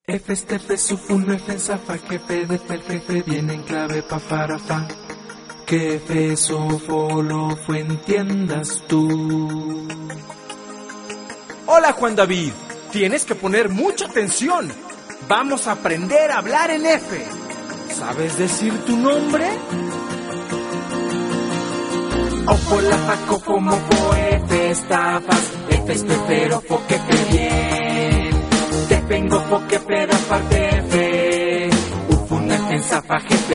F este F supuno F en zafa jefe de per jefe viene en clave pa farafa. Que F sofolo fue entiendas tú. Hola Juan David, tienes que poner mucha atención. Vamos a aprender a hablar en F. ¿Sabes decir tu nombre? Opo la faco como po F estafas. F estoy pero fo que fe bien. Te vengo fo que pero aparte F. Ufuna F en zafa jefe.